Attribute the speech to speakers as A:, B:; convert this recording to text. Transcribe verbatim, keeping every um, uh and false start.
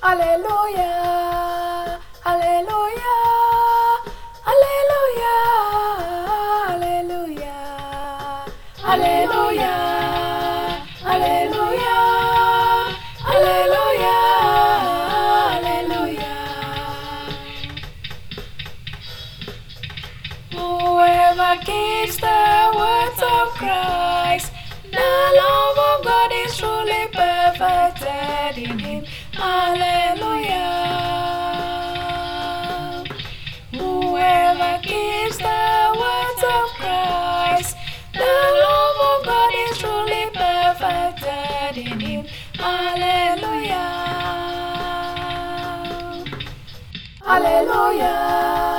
A: Hallelujah, hallelujah, hallelujah, hallelujah, hallelujah, hallelujah, hallelujah, hallelujah. Whoever keeps the words of Christ, the love of God is truly perfected in him. Hallelujah. Whoever keeps the words of Christ, the love of God is truly perfected in him. Hallelujah. Hallelujah.